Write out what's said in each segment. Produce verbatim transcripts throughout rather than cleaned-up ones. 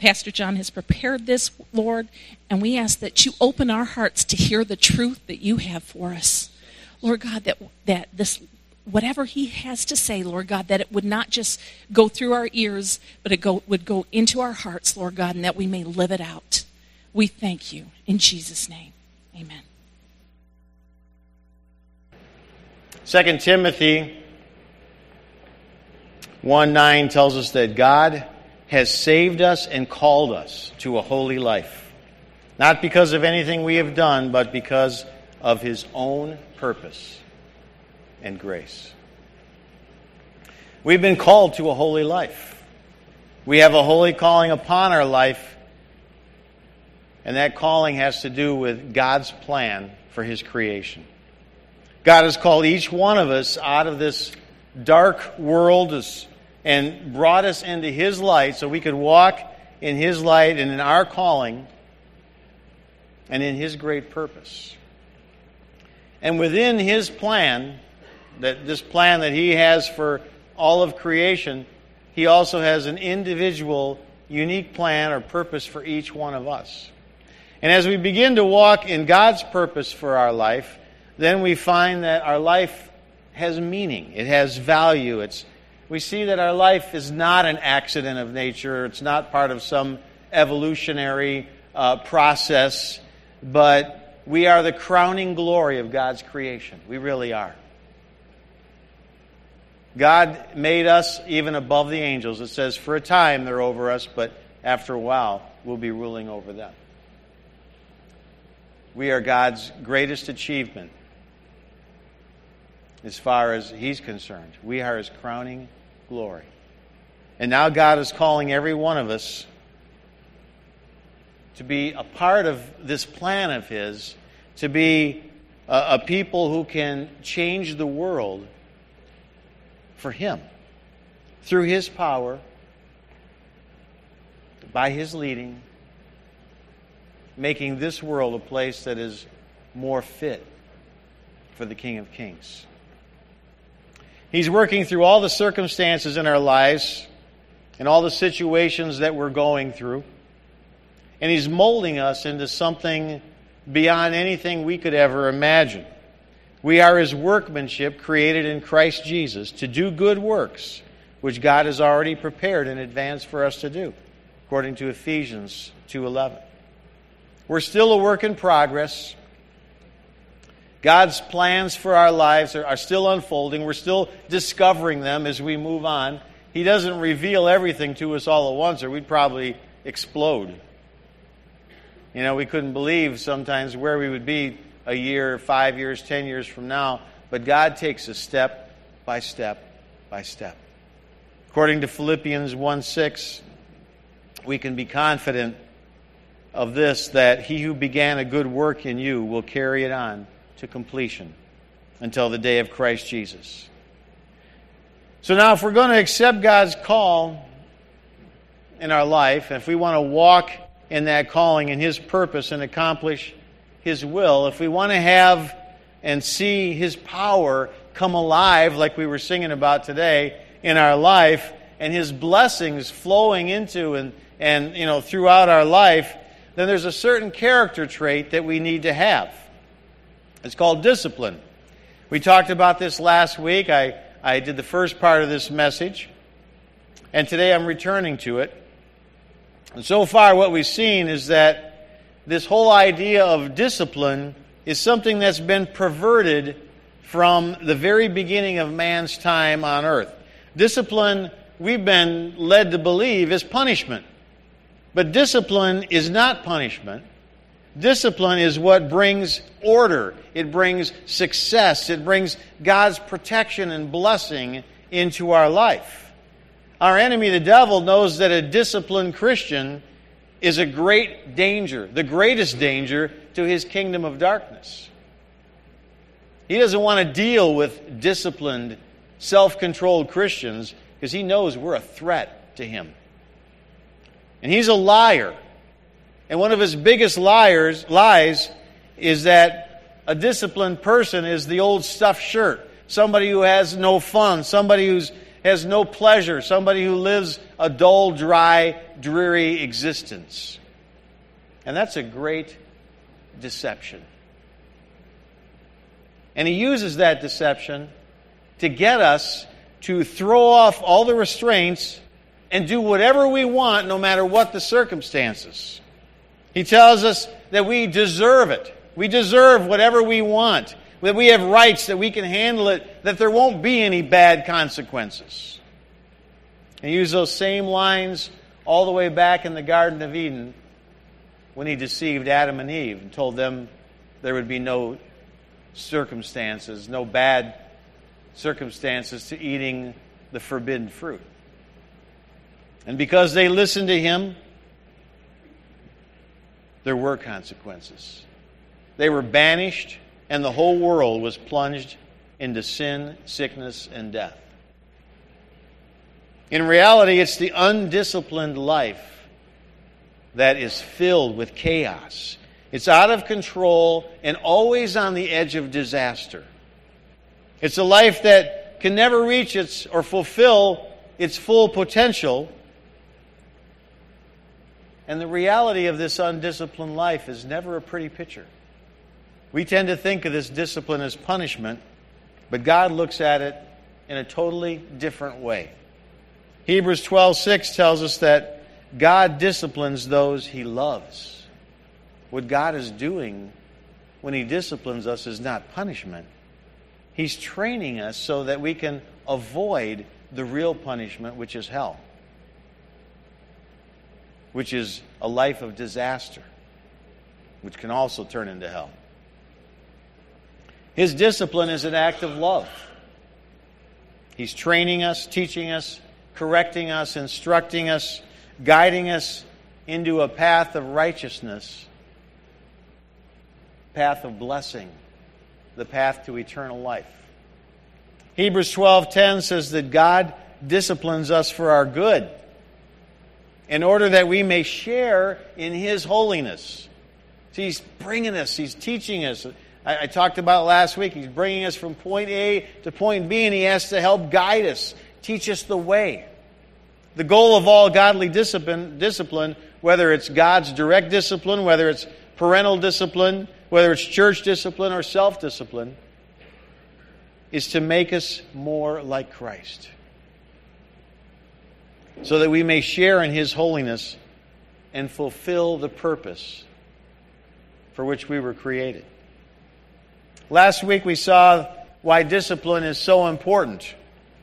Pastor John has prepared this, Lord, and we ask that you open our hearts to hear the truth that you have for us. Lord God, that that this whatever he has to say, Lord God, that it would not just go through our ears, but it go, would go into our hearts, Lord God, and that we may live it out. We thank you. In Jesus' name, amen. Second Timothy one nine tells us that God has saved us and called us to a holy life, not because of anything we have done, but because of his own purpose and grace. We've been called to a holy life. We have a holy calling upon our life, and that calling has to do with God's plan for his creation. God has called each one of us out of this dark world and brought us into his light so we could walk in his light and in our calling and in his great purpose. And within his plan, that this plan that he has for all of creation, he also has an individual, unique plan or purpose for each one of us. And as we begin to walk in God's purpose for our life, then we find that our life has meaning. It has value. It's, we see that our life is not an accident of nature. It's not part of some evolutionary uh, process, but we are the crowning glory of God's creation. We really are. God made us even above the angels. It says, for a time they're over us, but after a while we'll be ruling over them. We are God's greatest achievement as far as he's concerned. We are his crowning glory. And now God is calling every one of us to be a part of this plan of his, to be a, a people who can change the world for him, through his power, by his leading, making this world a place that is more fit for the King of Kings. He's working through all the circumstances in our lives and all the situations that we're going through, and he's molding us into something beyond anything we could ever imagine. We are his workmanship created in Christ Jesus to do good works, which God has already prepared in advance for us to do, according to Ephesians two eleven. We're still a work in progress. God's plans for our lives are, are still unfolding. We're still discovering them as we move on. He doesn't reveal everything to us all at once, or we'd probably explode. You know, we couldn't believe sometimes where we would be a year, five years, ten years from now. But God takes us step by step by step. According to Philippians one six, we can be confident of this, that he who began a good work in you will carry it on to completion until the day of Christ Jesus. So now if we're going to accept God's call in our life, if we want to walk in that calling and his purpose and accomplish his will, if we want to have and see his power come alive like we were singing about today in our life, and his blessings flowing into and, and you know throughout our life, then there's a certain character trait that we need to have. It's called discipline. We talked about this last week. I, I did the first part of this message, and today I'm returning to it. And so far what we've seen is that this whole idea of discipline is something that's been perverted from the very beginning of man's time on earth. Discipline, we've been led to believe, is punishment. But discipline is not punishment. Discipline is what brings order. It brings success. It brings God's protection and blessing into our life. Our enemy, the devil, knows that a disciplined Christian is a great danger, the greatest danger to his kingdom of darkness. He doesn't want to deal with disciplined, self-controlled Christians because he knows we're a threat to him. And he's a liar. And one of his biggest liars, lies is that a disciplined person is the old stuffed shirt, somebody who has no fun, somebody who's has no pleasure, somebody who lives a dull, dry, dreary existence. And that's a great deception. And he uses that deception to get us to throw off all the restraints and do whatever we want, no matter what the circumstances. He tells us that we deserve it. We deserve whatever we want. That we have rights, that we can handle it, that there won't be any bad consequences. And he used those same lines all the way back in the Garden of Eden when he deceived Adam and Eve and told them there would be no circumstances, no bad circumstances to eating the forbidden fruit. And because they listened to him, there were consequences. They were banished, and the whole world was plunged into sin, sickness, and death. In reality, it's the undisciplined life that is filled with chaos. It's out of control and always on the edge of disaster. It's a life that can never reach its or fulfill its full potential. And the reality of this undisciplined life is never a pretty picture. We tend to think of this discipline as punishment, but God looks at it in a totally different way. Hebrews twelve six tells us that God disciplines those He loves. What God is doing when He disciplines us is not punishment. He's training us so that we can avoid the real punishment, which is hell, which is a life of disaster, which can also turn into hell. His discipline is an act of love. He's training us, teaching us, correcting us, instructing us, guiding us into a path of righteousness, path of blessing, the path to eternal life. Hebrews twelve ten says that God disciplines us for our good, in order that we may share in His holiness. See, He's bringing us, He's teaching us. I, I talked about last week, He's bringing us from point A to point B, and He has to help guide us, teach us the way. The goal of all godly discipline, discipline, whether it's God's direct discipline, whether it's parental discipline, whether it's church discipline or self-discipline, is to make us more like Christ, so that we may share in His holiness and fulfill the purpose for which we were created. Last week we saw why discipline is so important.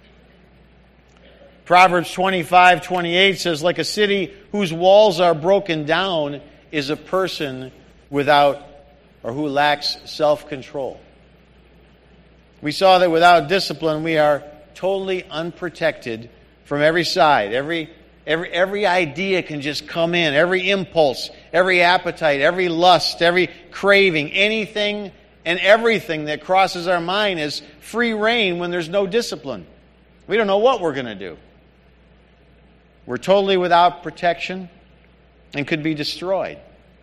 Proverbs twenty-five twenty-eight says, like a city whose walls are broken down is a person without or who lacks self-control. We saw that without discipline we are totally unprotected from every side. Every, every, every idea can just come in. Every impulse, every appetite, every lust, every craving, anything and everything that crosses our mind is free reign when there's no discipline. We don't know what we're going to do. We're totally without protection and could be destroyed.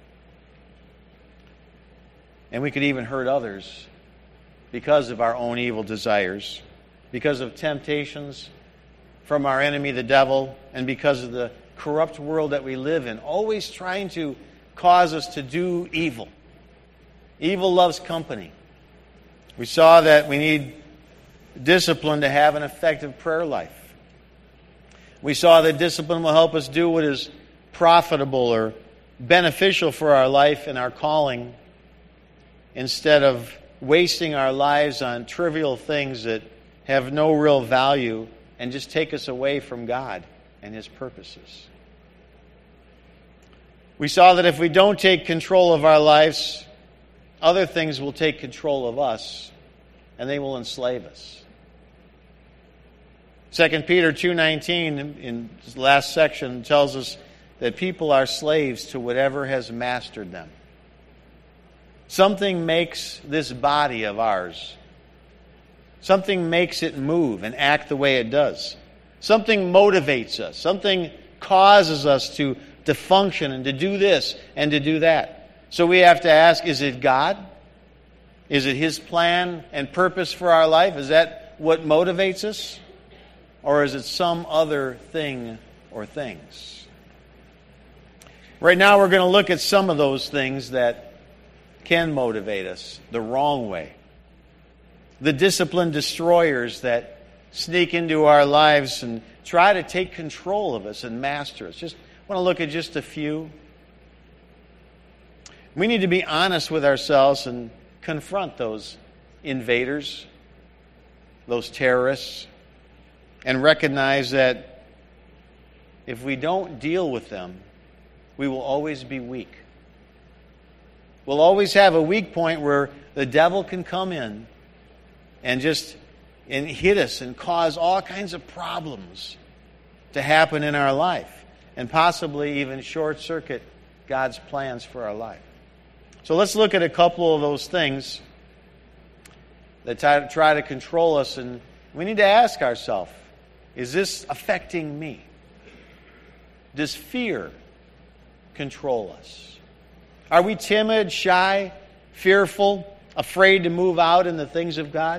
And we could even hurt others because of our own evil desires, because of temptations from our enemy, the devil, and because of the corrupt world that we live in, always trying to cause us to do evil. Evil loves company. We saw that we need discipline to have an effective prayer life. We saw that discipline will help us do what is profitable or beneficial for our life and our calling, instead of wasting our lives on trivial things that have no real value and just take us away from God and His purposes. We saw that if we don't take control of our lives, other things will take control of us, and they will enslave us. Second Peter two nineteen, in this last section, tells us that people are slaves to whatever has mastered them. Something makes this body of ours. Something makes it move and act the way it does. Something motivates us. Something causes us to, to function and to do this and to do that. So we have to ask, is it God? Is it His plan and purpose for our life? Is that what motivates us? or is it some other thing or things? Right now we're going to look at some of those things that can motivate us the wrong way. The discipline destroyers that sneak into our lives and try to take control of us and master us. Just want to look at just a few. We need to be honest with ourselves and confront those invaders, those terrorists, and recognize that if we don't deal with them, we will always be weak. We'll always have a weak point where the devil can come in and just and hit us and cause all kinds of problems to happen in our life, and possibly even short-circuit God's plans for our life. So let's look at a couple of those things that try to control us, and we need to ask ourselves, is this affecting me? Does fear control us? Are we timid, shy, fearful, afraid to move out in the things of God?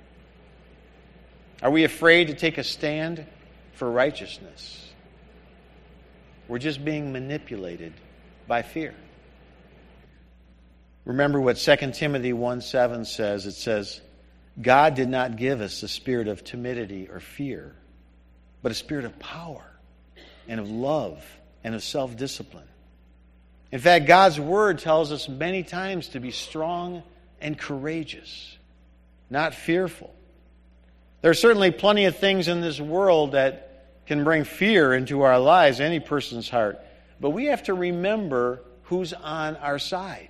Are we afraid to take a stand for righteousness? We're just being manipulated by fear. Remember what Second Timothy one seven says. It says, God did not give us a spirit of timidity or fear, but a spirit of power and of love and of self-discipline. In fact, God's Word tells us many times to be strong and courageous, not fearful. There are certainly plenty of things in this world that can bring fear into our lives, any person's heart. But we have to remember who's on our side.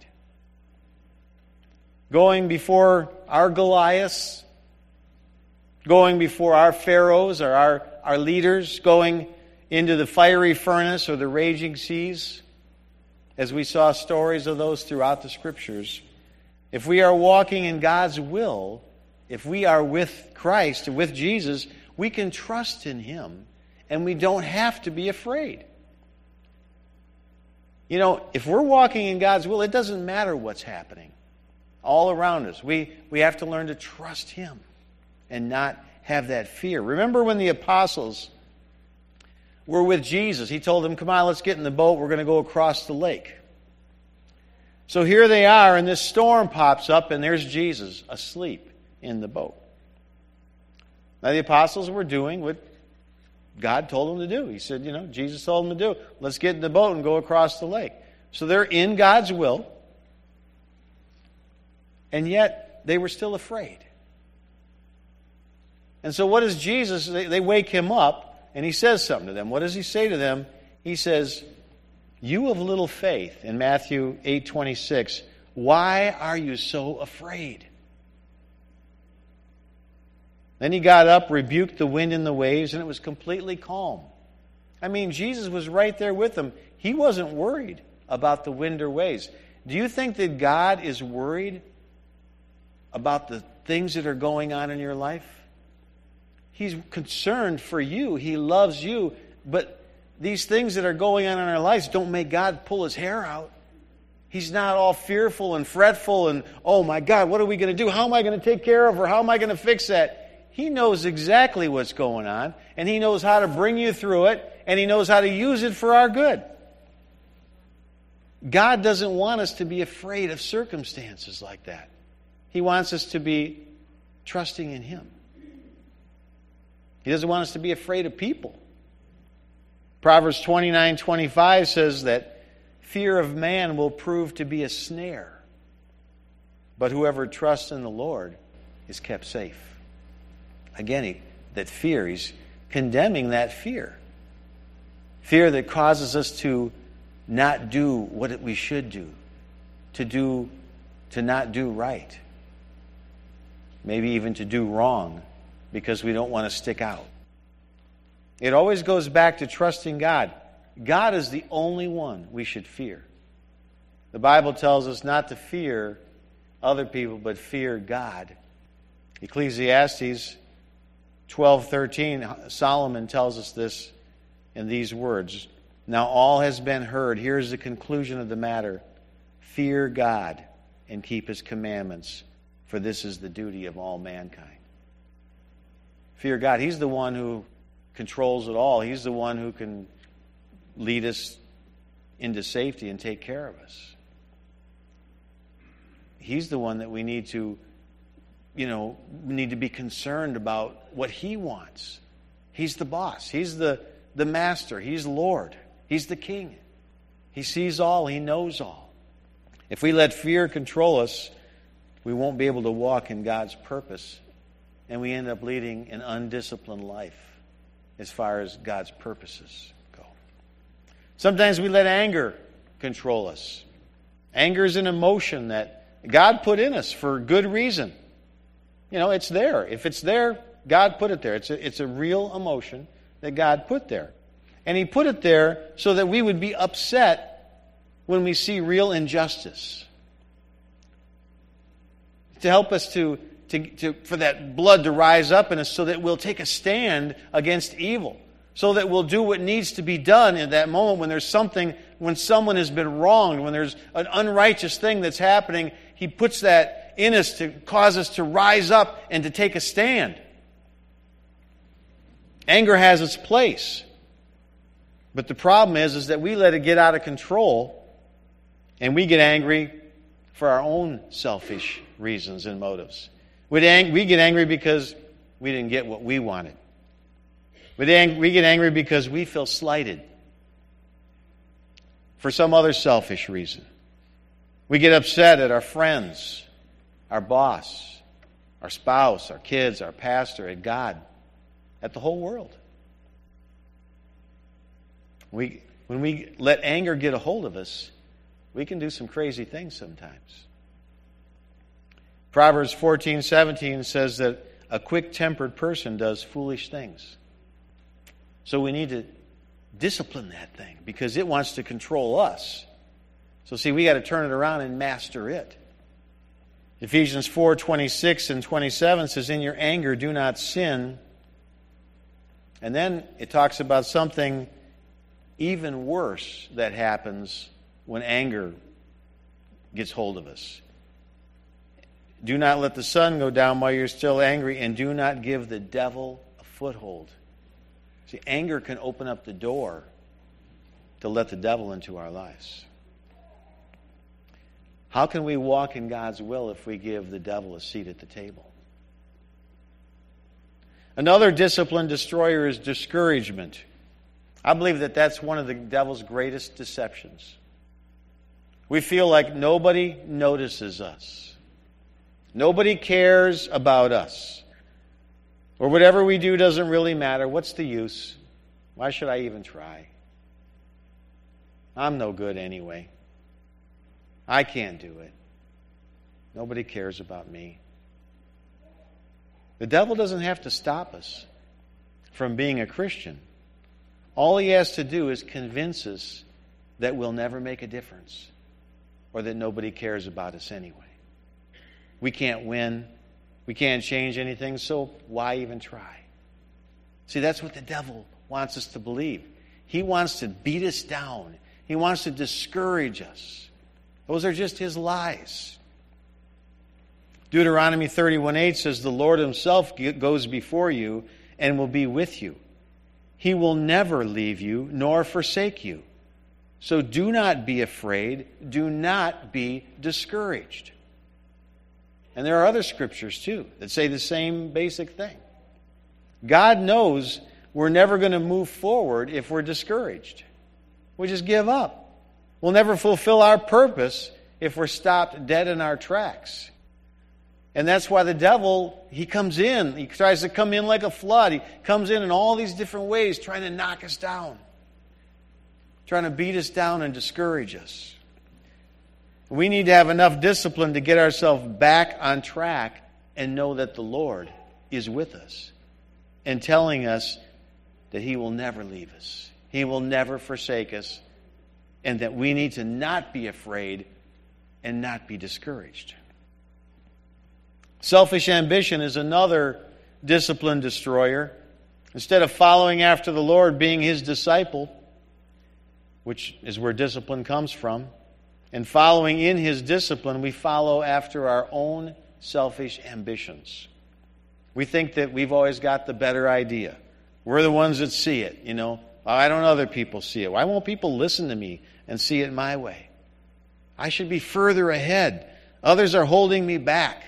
Going before our Goliaths, going before our pharaohs or our, our leaders, going into the fiery furnace or the raging seas, as we saw stories of those throughout the Scriptures. If we are walking in God's will, if we are with Christ, with Jesus, we can trust in Him, and we don't have to be afraid. You know, if we're walking in God's will, it doesn't matter what's happening all around us. We, we have to learn to trust Him and not have that fear. Remember when the apostles were with Jesus, He told them, come on, let's get in the boat. We're going to go across the lake. So here they are, and this storm pops up, and there's Jesus asleep in the boat. Now the apostles were doing what God told them to do. He said, you know, Jesus told them to do. Let's get in the boat and go across the lake. So they're in God's will, and yet they were still afraid. And so what does Jesus, they, they wake Him up, and He says something to them. What does He say to them? He says, you of little faith, in Matthew eight twenty-six, why are you so afraid? Then He got up, rebuked the wind and the waves, and it was completely calm. I mean, Jesus was right there with them. He wasn't worried about the wind or waves. Do you think that God is worried about the things that are going on in your life? He's concerned for you. He loves you. But these things that are going on in our lives don't make God pull His hair out. He's not all fearful and fretful and, oh my God, what are we going to do? How am I going to take care of her? How am I going to fix that? He knows exactly what's going on, and He knows how to bring you through it, and He knows how to use it for our good. God doesn't want us to be afraid of circumstances like that. He wants us to be trusting in Him. He doesn't want us to be afraid of people. Proverbs twenty-nine twenty-five says that fear of man will prove to be a snare, but whoever trusts in the Lord is kept safe. Again, he, that fear, he's condemning that fear. Fear that causes us to not do what we should do, to do, to not do right, maybe even to do wrong because we don't want to stick out. It always goes back to trusting God. God is the only one we should fear. The Bible tells us not to fear other people, but fear God. Ecclesiastes twelve thirteen, Solomon tells us this in these words. Now all has been heard. Here's the conclusion of the matter. Fear God and keep His commandments, for this is the duty of all mankind. Fear God. He's the one who controls it all. He's the one who can lead us into safety and take care of us. He's the one that we need to, you know, need to be concerned about what He wants. He's the boss. He's the, the master. He's Lord. He's the King. He sees all. He knows all. If we let fear control us, we won't be able to walk in God's purpose, and we end up leading an undisciplined life as far as God's purposes go. Sometimes we let anger control us. Anger is an emotion that God put in us for good reason. You know, it's there. If it's there, God put it there. It's a, it's a real emotion that God put there. And He put it there so that we would be upset when we see real injustice. To help us to, to, to for that blood to rise up in us so that we'll take a stand against evil. So that we'll do what needs to be done in that moment when there's something, when someone has been wronged, when there's an unrighteous thing that's happening. He puts that in us to cause us to rise up and to take a stand. Anger has its place. But the problem is, is that we let it get out of control and we get angry for our own selfish reasons and motives. We get angry because we didn't get what we wanted. We get angry because we feel slighted for some other selfish reason. We get upset at our friends, our boss, our spouse, our kids, our pastor, at God, at the whole world. We, when we let anger get a hold of us, we can do some crazy things sometimes. Proverbs fourteen seventeen says that a quick-tempered person does foolish things. So we need to discipline that thing because it wants to control us. So see, we got to turn it around and master it. Ephesians four twenty-six and twenty-seven says, "In your anger do not sin." And then it talks about something even worse that happens when anger gets hold of us. "Do not let the sun go down while you're still angry, and do not give the devil a foothold." See, anger can open up the door to let the devil into our lives. How can we walk in God's will if we give the devil a seat at the table? Another discipline destroyer is discouragement. I believe that that's one of the devil's greatest deceptions. We feel like nobody notices us. Nobody cares about us. Or whatever we do doesn't really matter. What's the use? Why should I even try? I'm no good anyway. I can't do it. Nobody cares about me. The devil doesn't have to stop us from being a Christian. All he has to do is convince us that we'll never make a difference or that nobody cares about us anyway. We can't win. We can't change anything, so why even try? See, that's what the devil wants us to believe. He wants to beat us down. He wants to discourage us. Those are just his lies. Deuteronomy thirty-one eight says, "The Lord Himself goes before you and will be with you. He will never leave you nor forsake you. So do not be afraid. Do not be discouraged." And there are other scriptures, too, that say the same basic thing. God knows we're never going to move forward if we're discouraged. We just give up. We'll never fulfill our purpose if we're stopped dead in our tracks. And that's why the devil, he comes in. He tries to come in like a flood. He comes in in all these different ways, trying to knock us down, trying to beat us down and discourage us. We need to have enough discipline to get ourselves back on track and know that the Lord is with us and telling us that He will never leave us. He will never forsake us, and that we need to not be afraid and not be discouraged. Selfish ambition is another discipline destroyer. Instead of following after the Lord, being His disciple, which is where discipline comes from, and following in His discipline, we follow after our own selfish ambitions. We think that we've always got the better idea. We're the ones that see it, you know. Why don't other people see it? Why won't people listen to me and see it my way? I should be further ahead. Others are holding me back.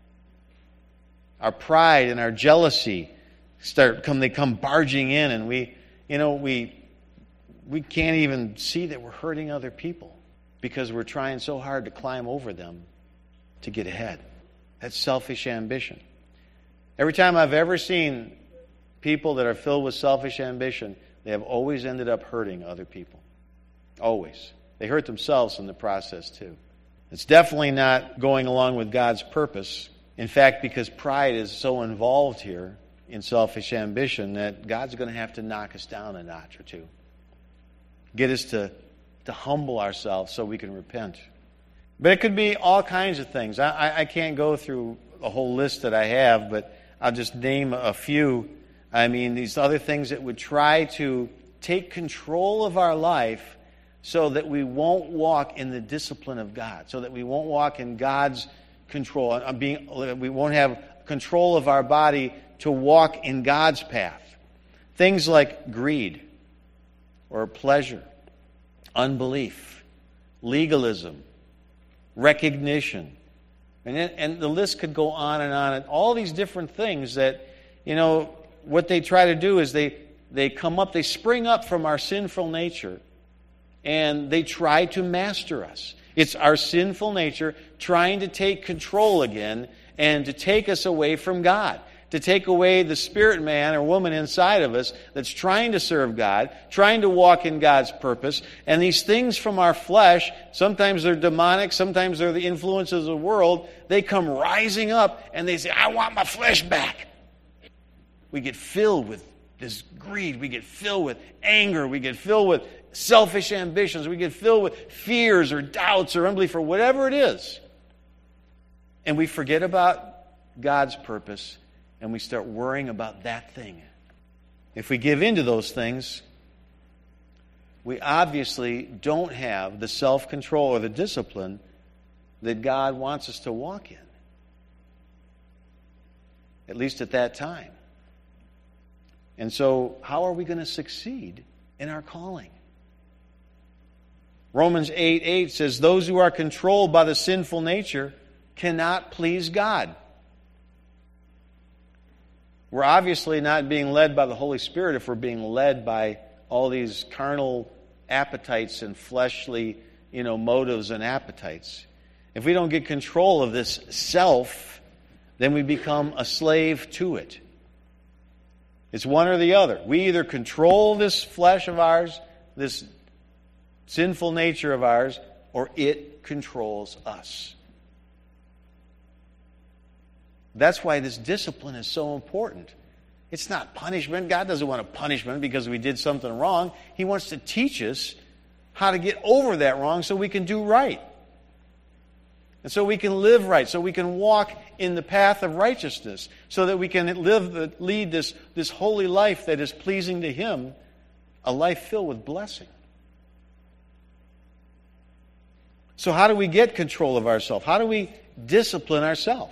Our pride and our jealousy start come they come barging in, and we, you know, we we can't even see that we're hurting other people because we're trying so hard to climb over them to get ahead. That's selfish ambition. Every time I've ever seen people that are filled with selfish ambition, they have always ended up hurting other people. Always. They hurt themselves in the process too. It's definitely not going along with God's purpose. In fact, because pride is so involved here in selfish ambition that God's going to have to knock us down a notch or two. Get us to, to humble ourselves so we can repent. But it could be all kinds of things. I, I, I can't go through a whole list that I have, but I'll just name a few. I mean, these other things that would try to take control of our life so that we won't walk in the discipline of God, so that we won't walk in God's control. I'm being, we won't have control of our body to walk in God's path. Things like greed or pleasure, unbelief, legalism, recognition. And, it, and the list could go on and on. And all these different things that, you know, what they try to do is they, they come up, they spring up from our sinful nature, and they try to master us. It's our sinful nature trying to take control again and to take us away from God, to take away the spirit man or woman inside of us that's trying to serve God, trying to walk in God's purpose. And these things from our flesh, sometimes they're demonic, sometimes they're the influences of the world, they come rising up and they say, I want my flesh back. We get filled with this greed. We get filled with anger. We get filled with selfish ambitions. We get filled with fears or doubts or unbelief or whatever it is. And we forget about God's purpose and we start worrying about that thing. If we give in to those things, we obviously don't have the self-control or the discipline that God wants us to walk in. At least at that time. And so, how are we going to succeed in our calling? Romans eight eight says, those who are controlled by the sinful nature cannot please God. We're obviously not being led by the Holy Spirit if we're being led by all these carnal appetites and fleshly, you know, motives and appetites. If we don't get control of this self, then we become a slave to it. It's one or the other. We either control this flesh of ours, this sinful nature of ours, or it controls us. That's why this discipline is so important. It's not punishment. God doesn't want a punishment because we did something wrong. He wants to teach us how to get over that wrong so we can do right. And so we can live right, so we can walk in the path of righteousness, so that we can live, lead this, this holy life that is pleasing to Him, a life filled with blessing. So how do we get control of ourselves? How do we discipline ourselves?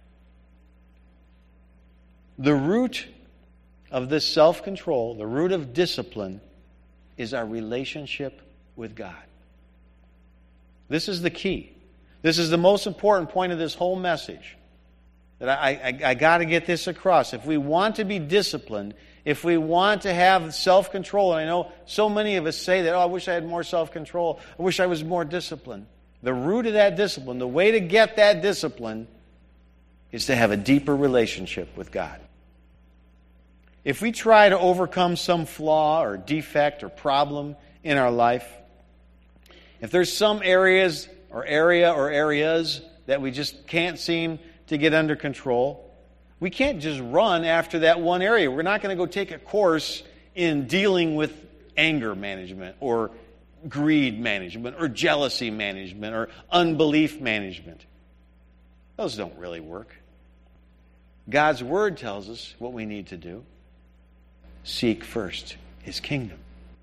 The root of this self-control, the root of discipline, is our relationship with God. This is the key. This is the most important point of this whole message. That I, I, I got to get this across. If we want to be disciplined, if we want to have self-control, and I know so many of us say that, oh, I wish I had more self-control. I wish I was more disciplined. The root of that discipline, the way to get that discipline, is to have a deeper relationship with God. If we try to overcome some flaw or defect or problem in our life, if there's some areas or area or areas that we just can't seem to get under control, we can't just run after that one area. We're not going to go take a course in dealing with anger management or greed management or jealousy management or unbelief management. Those don't really work. God's Word tells us what we need to do. Seek first His kingdom.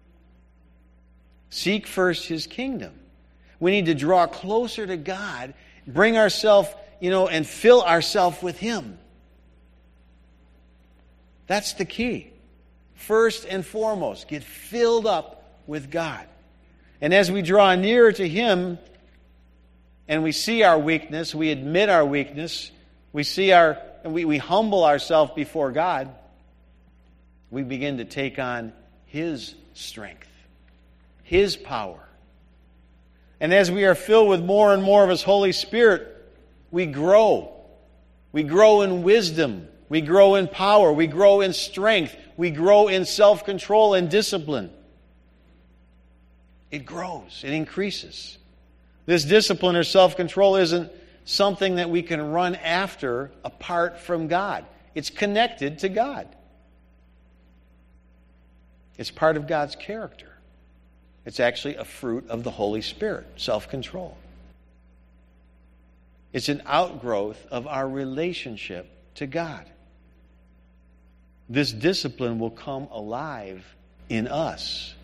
Seek first His kingdom. We need to draw closer to God, bring ourselves, you know, and fill ourselves with Him. That's the key. first and foremost. Get filled up with God. And as we draw nearer to Him and we see our weakness, we admit our weakness, we see our, we, we humble ourselves before God, we begin to take on His strength, His power. And as we are filled with more and more of His Holy Spirit, we grow. We grow in wisdom. We grow in power. We grow in strength. We grow in self-control and discipline. It grows. It increases. This discipline or self-control isn't something that we can run after apart from God. It's connected to God. It's part of God's character. It's actually a fruit of the Holy Spirit, self-control. It's an outgrowth of our relationship to God. This discipline will come alive in us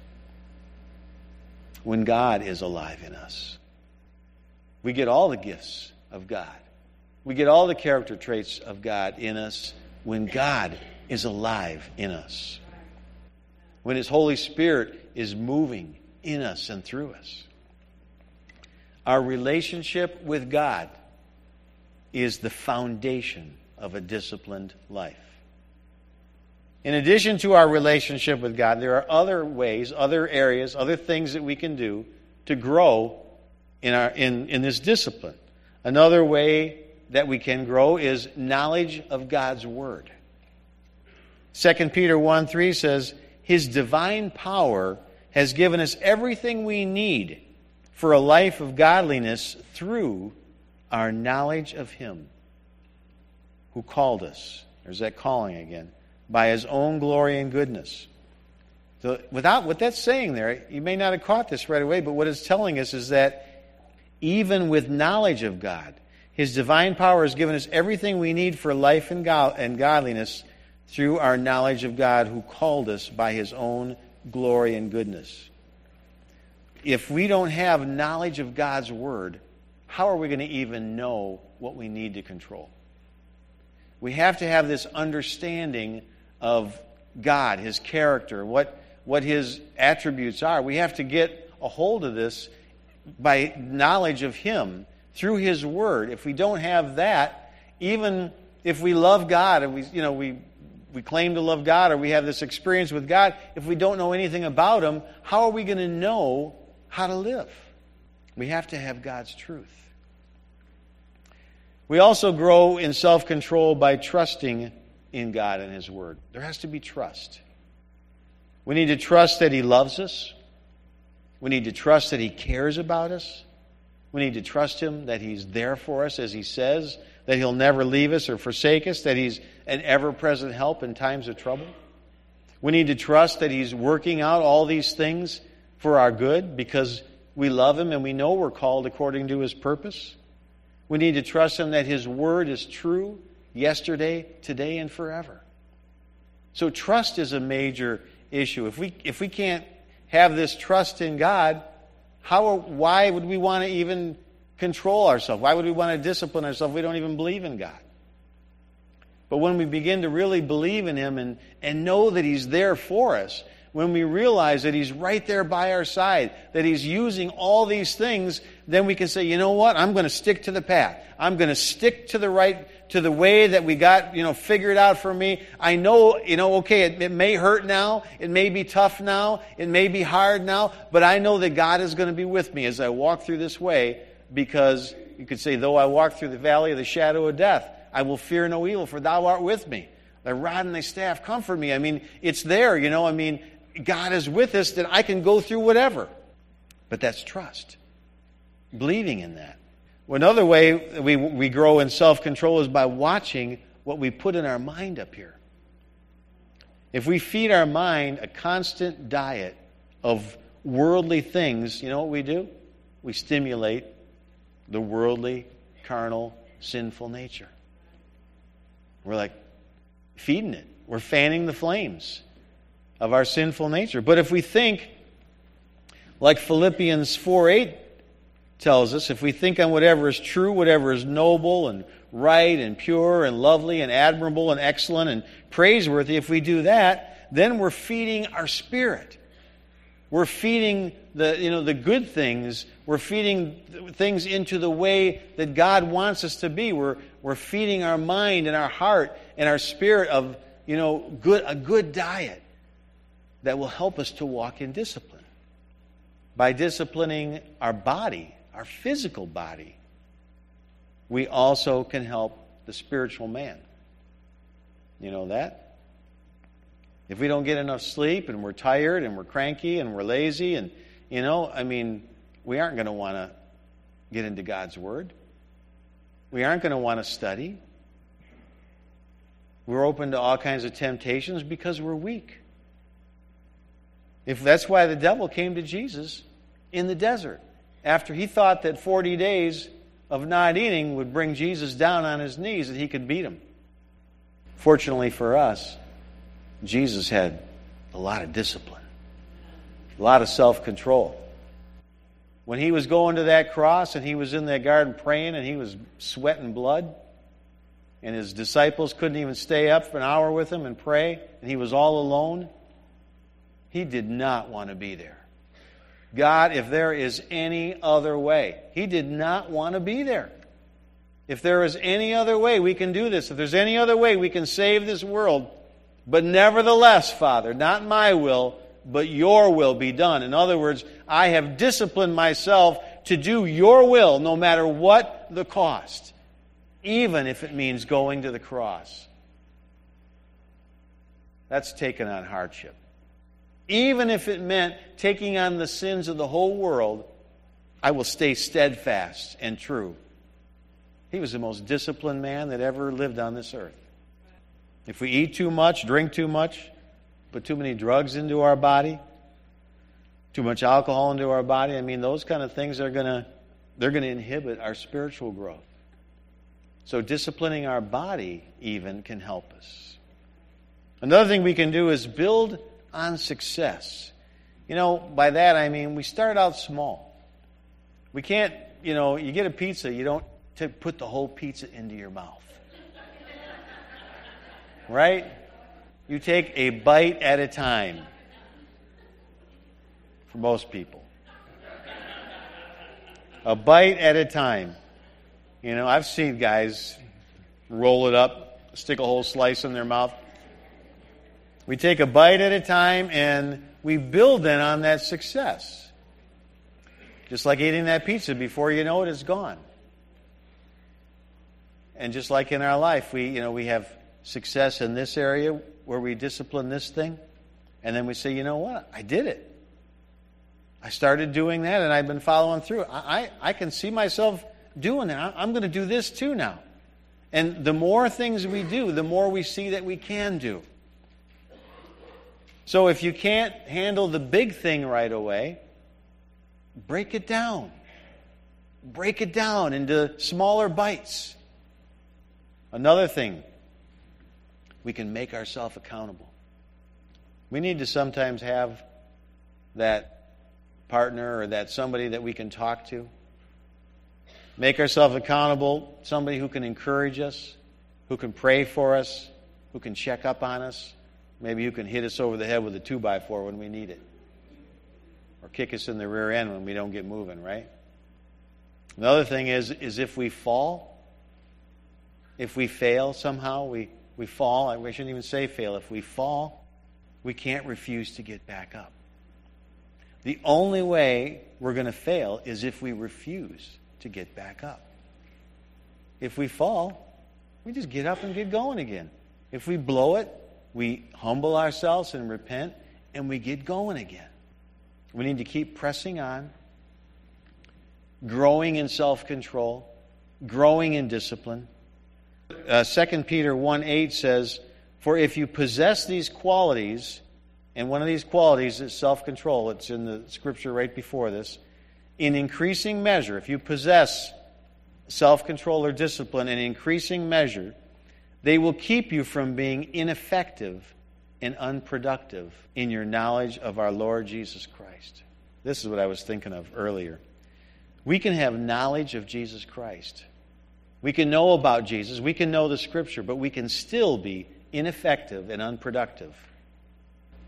when God is alive in us. We get all the gifts of God. We get all the character traits of God in us when God is alive in us. When His Holy Spirit is moving in us and through us. Our relationship with God is the foundation of a disciplined life. In addition to our relationship with God, there are other ways, other areas, other things that we can do to grow in our in, in this discipline. Another way that we can grow is knowledge of God's Word. Second Peter one three says, His divine power has given us everything we need for a life of godliness through our knowledge of Him who called us. There's that calling again. By His own glory and goodness. So without what that's saying there, you may not have caught this right away, but what it's telling us is that even with knowledge of God, His divine power has given us everything we need for life and godliness through our knowledge of God who called us by His own glory and goodness. If we don't have knowledge of God's Word, how are we going to even know what we need to control? We have to have this understanding of God, His character, what, what His attributes are. We have to get a hold of this by knowledge of Him through His Word. If we don't have that, even if we love God and we, you know, we we claim to love God or we have this experience with God, if we don't know anything about Him, how are we going to know how to live? We have to have God's truth. We also grow in self-control by trusting in God and His Word. There has to be trust. We need to trust that He loves us. We need to trust that He cares about us. We need to trust Him that He's there for us, as He says, that He'll never leave us or forsake us, that He's an ever-present help in times of trouble. We need to trust that He's working out all these things for our good because we love Him and we know we're called according to His purpose. We need to trust Him that His Word is true yesterday, today, and forever. So trust is a major issue. If we if we can't have this trust in God, how why would we want to even control ourselves? Why would we want to discipline ourselves if we don't even believe in God? But when we begin to really believe in Him and, and know that He's there for us, when we realize that He's right there by our side, that He's using all these things, then we can say, you know what? I'm going to stick to the path. I'm going to stick to the right, to the way that we got, you know, figured out for me. I know, you know, okay, it, it may hurt now. It may be tough now. It may be hard now. But I know that God is going to be with me as I walk through this way because you could say, though I walk through the valley of the shadow of death, I will fear no evil, for Thou art with me. Thy rod and Thy staff comfort me. I mean, it's there, you know, I mean, God is with us, that I can go through whatever. But that's trust. Believing in that. Well, another way we, we grow in self-control is by watching what we put in our mind up here. If we feed our mind a constant diet of worldly things, you know what we do? We stimulate the worldly, carnal, sinful nature. We're like feeding it. We're fanning the flames of our sinful nature. But if we think, like Philippians four eight tells us, if we think on whatever is true, whatever is noble and right and pure and lovely and admirable and excellent and praiseworthy, if we do that, then we're feeding our spirit. We're feeding the, you know, the good things. We're feeding things into the way that God wants us to be. We're, we're feeding our mind and our heart and our spirit of, you know, good, a good diet that will help us to walk in discipline. By disciplining our body, our physical body, we also can help the spiritual man. You know that? If we don't get enough sleep and we're tired and we're cranky and we're lazy and, you know, I mean, we aren't going to want to get into God's Word. We aren't going to want to study. We're open to all kinds of temptations because we're weak. If that's why the devil came to Jesus in the desert, after he thought that forty days of not eating would bring Jesus down on his knees, that he could beat him. Fortunately for us, Jesus had a lot of discipline, a lot of self-control. When he was going to that cross and he was in that garden praying and he was sweating blood, and his disciples couldn't even stay up for an hour with him and pray, and he was all alone, he did not want to be there. God, if there is any other way, he did not want to be there. If there is any other way we can do this, if there's any other way we can save this world, but nevertheless, Father, not my will, but your will be done. In other words, I have disciplined myself to do your will no matter what the cost, even if it means going to the cross. That's taking on hardship. Even if it meant taking on the sins of the whole world, I will stay steadfast and true. He was the most disciplined man that ever lived on this earth. If we eat too much, drink too much, put too many drugs into our body, too much alcohol into our body, I mean, those kind of things are going to they're going to inhibit our spiritual growth. So disciplining our body even can help us. Another thing we can do is build on success. You know, by that I mean we start out small. We can't, you know, you get a pizza, you don't to put the whole pizza into your mouth. Right? You take a bite at a time. For most people. A bite at a time. You know, I've seen guys roll it up, stick a whole slice in their mouth. We take a bite at a time and we build then on that success. Just like eating that pizza, before you know it, it's gone. And just like in our life, we, you know, we have success in this area where we discipline this thing, and then we say, you know what, I did it. I started doing that, and I've been following through. I, I, I can see myself doing that. I'm going to do this too now. And the more things we do, the more we see that we can do. So if you can't handle the big thing right away, break it down. Break it down into smaller bites. Another thing, we can make ourselves accountable. We need to sometimes have that partner or that somebody that we can talk to. Make ourselves accountable, somebody who can encourage us, who can pray for us, who can check up on us, maybe who can hit us over the head with a two by four when we need it, or kick us in the rear end when we don't get moving, right? Another thing is, is if we fall, if we fail somehow, we We fall, I shouldn't even say fail. If we fall, we can't refuse to get back up. The only way we're going to fail is if we refuse to get back up. If we fall, we just get up and get going again. If we blow it, we humble ourselves and repent, and we get going again. We need to keep pressing on, growing in self-control, growing in discipline. Uh, Second Peter one eight says, "For if you possess these qualities," and one of these qualities is self-control, it's in the scripture right before this, "in increasing measure," if you possess self-control or discipline in increasing measure, "they will keep you from being ineffective and unproductive in your knowledge of our Lord Jesus Christ." This is what I was thinking of earlier. We can have knowledge of Jesus Christ. We can know about Jesus. We can know the Scripture, but we can still be ineffective and unproductive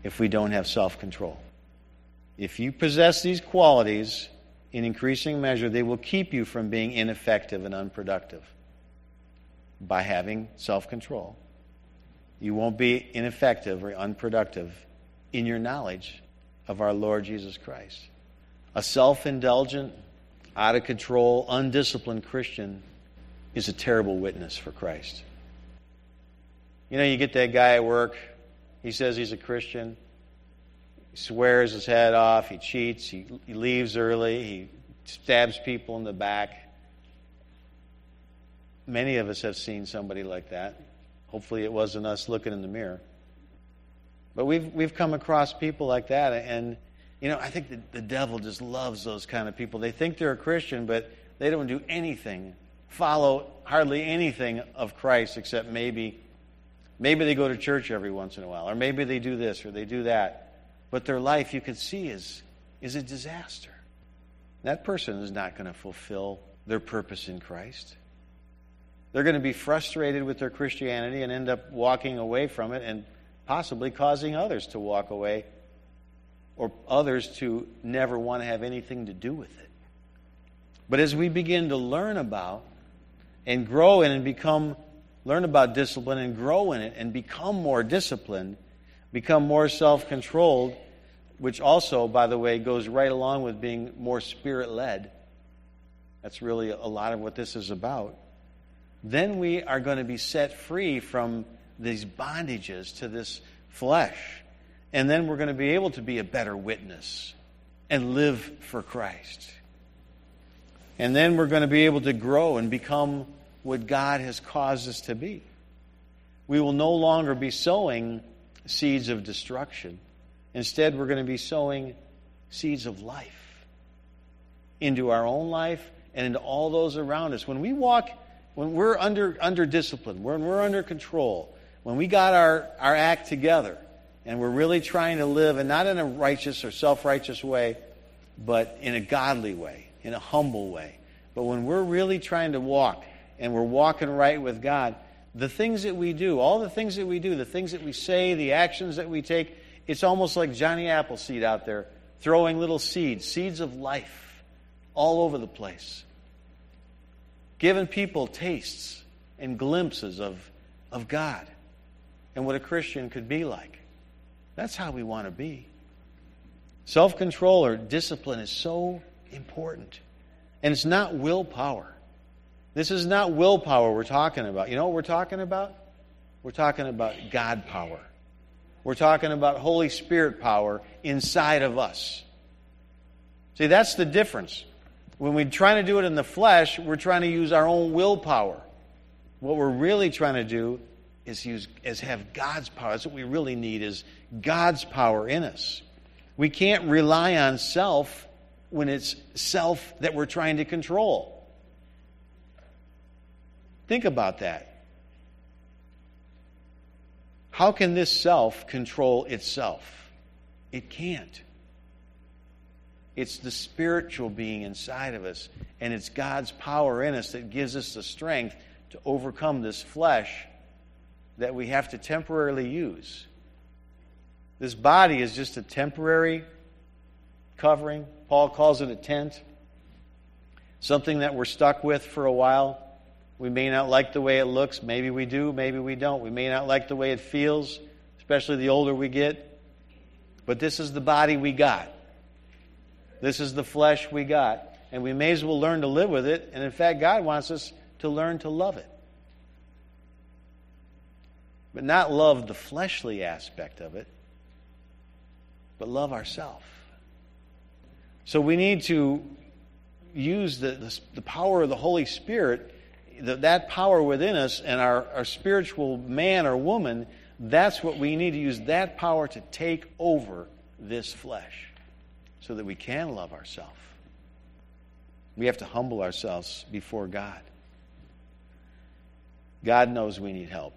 if we don't have self-control. If you possess these qualities in increasing measure, they will keep you from being ineffective and unproductive. By having self-control, you won't be ineffective or unproductive in your knowledge of our Lord Jesus Christ. A self-indulgent, out of control, undisciplined Christian is a terrible witness for Christ. You know, you get that guy at work, he says he's a Christian, he swears his head off, he cheats, he, he leaves early, he stabs people in the back. Many of us have seen somebody like that. Hopefully it wasn't us looking in the mirror. But we've we've come across people like that, and you know, I think the, the devil just loves those kind of people. They think they're a Christian, but they don't do anything, follow hardly anything of Christ except maybe maybe they go to church every once in a while, or maybe they do this or they do that. But their life, you can see, is is a disaster. That person is not going to fulfill their purpose in Christ. They're going to be frustrated with their Christianity and end up walking away from it and possibly causing others to walk away or others to never want to have anything to do with it. But as we begin to learn about and grow in and become, learn about discipline and grow in it and become more disciplined, become more self-controlled, which also, by the way, goes right along with being more Spirit-led. That's really a lot of what this is about. Then we are going to be set free from these bondages to this flesh. And then we're going to be able to be a better witness and live for Christ. And then we're going to be able to grow and become what God has caused us to be. We will no longer be sowing seeds of destruction. Instead, we're going to be sowing seeds of life into our own life and into all those around us. When we walk When we're under under discipline, when we're under control, when we got our, our act together, and we're really trying to live, and not in a righteous or self-righteous way, but in a godly way, in a humble way. But when we're really trying to walk, and we're walking right with God, the things that we do, all the things that we do, the things that we say, the actions that we take, it's almost like Johnny Appleseed out there throwing little seeds, seeds of life all over the place. Giving people tastes and glimpses of, of God and what a Christian could be like. That's how we want to be. Self-control or discipline is so important. And it's not willpower. This is not willpower we're talking about. You know what we're talking about? We're talking about God power. We're talking about Holy Spirit power inside of us. See, that's the difference. When we're trying to do it in the flesh, we're trying to use our own willpower. What we're really trying to do is use is have God's power. That's what we really need, is God's power in us. We can't rely on self when it's self that we're trying to control. Think about that. How can this self control itself? It can't. It's the spiritual being inside of us, and it's God's power in us that gives us the strength to overcome this flesh that we have to temporarily use. This body is just a temporary covering. Paul calls it a tent. Something that we're stuck with for a while. We may not like the way it looks. Maybe we do, maybe we don't. We may not like the way it feels, especially the older we get. But this is the body we got. This is the flesh we got. And we may as well learn to live with it. And in fact, God wants us to learn to love it. But not love the fleshly aspect of it, but love ourselves. So we need to use the, the, the power of the Holy Spirit, the, that power within us, and our, our spiritual man or woman. That's what we need to use, that power to take over this flesh, so that we can love ourselves. We have to humble ourselves before God. God knows we need help.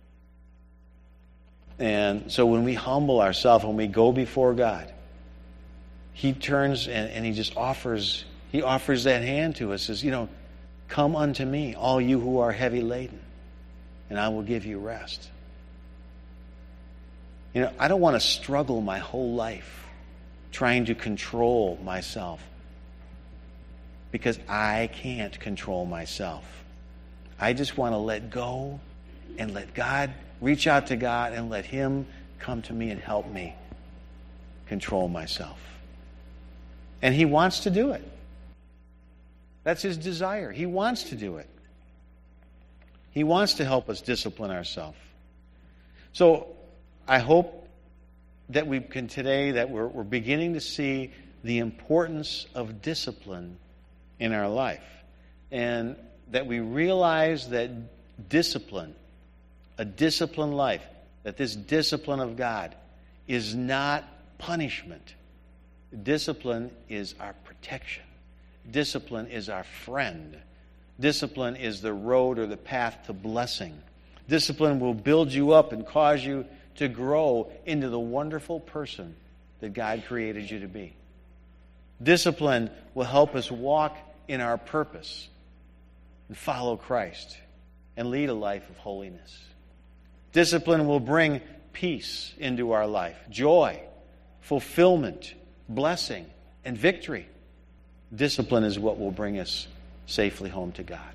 And so when we humble ourselves, when we go before God, He turns and, and He just offers, He offers that hand to us, says, you know, come unto me, all you who are heavy laden, and I will give you rest. You know, I don't want to struggle my whole life trying to control myself, because I can't control myself. I just want to let go and let God, reach out to God and let Him come to me and help me control myself. And He wants to do it. That's His desire. He wants to do it. He wants to help us discipline ourselves. So I hope that we can today, that we're, we're beginning to see the importance of discipline in our life. And that we realize that discipline, a disciplined life, that this discipline of God is not punishment. Discipline is our protection. Discipline is our friend. Discipline is the road or the path to blessing. Discipline will build you up and cause you to grow into the wonderful person that God created you to be. Discipline will help us walk in our purpose and follow Christ and lead a life of holiness. Discipline will bring peace into our life, joy, fulfillment, blessing, and victory. Discipline is what will bring us safely home to God.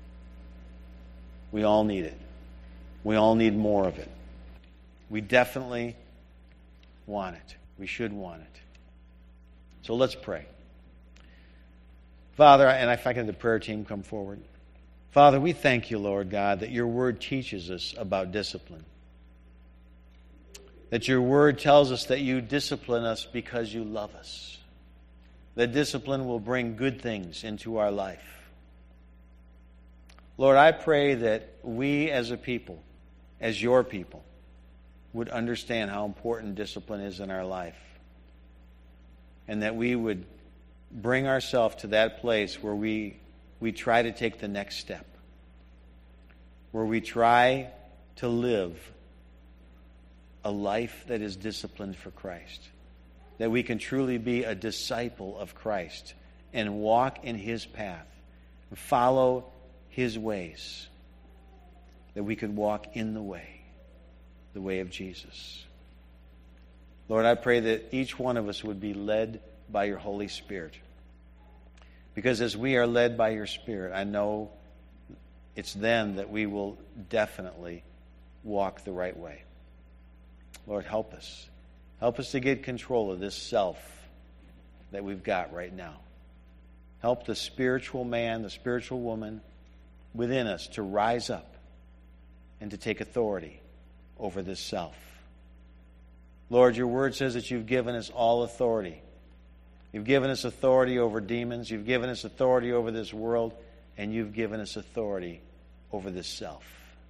We all need it. We all need more of it. We definitely want it. We should want it. So let's pray. Father, and if I can have the prayer team come forward. Father, we thank you, Lord God, that your word teaches us about discipline. That your word tells us that you discipline us because you love us. That discipline will bring good things into our life. Lord, I pray that we as a people, as your people, would understand how important discipline is in our life. And that we would bring ourselves to that place where we, we try to take the next step. Where we try to live a life that is disciplined for Christ. That we can truly be a disciple of Christ and walk in His path and follow His ways. That we could walk in the way, the way of Jesus. Lord, I pray that each one of us would be led by your Holy Spirit. Because as we are led by your Spirit, I know it's then that we will definitely walk the right way. Lord, help us. Help us to get control of this self that we've got right now. Help the spiritual man, the spiritual woman within us to rise up and to take authority over this self. Lord, your word says that you've given us all authority. You've given us authority over demons. You've given us authority over this world. And you've given us authority over this self.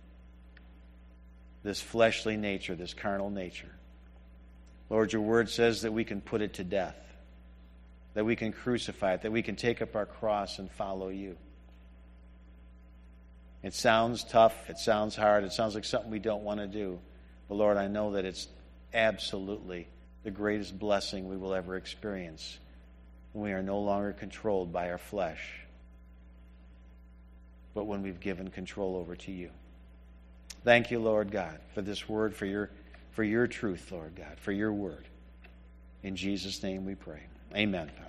This fleshly nature, this carnal nature. Lord, your word says that we can put it to death. That we can crucify it. That we can take up our cross and follow you. It sounds tough. It sounds hard. It sounds like something we don't want to do. But Lord, I know that it's absolutely the greatest blessing we will ever experience. We are no longer controlled by our flesh, but when we've given control over to you. Thank you, Lord God, for this word, for your, for your truth, Lord God, for your word. In Jesus' name we pray. Amen.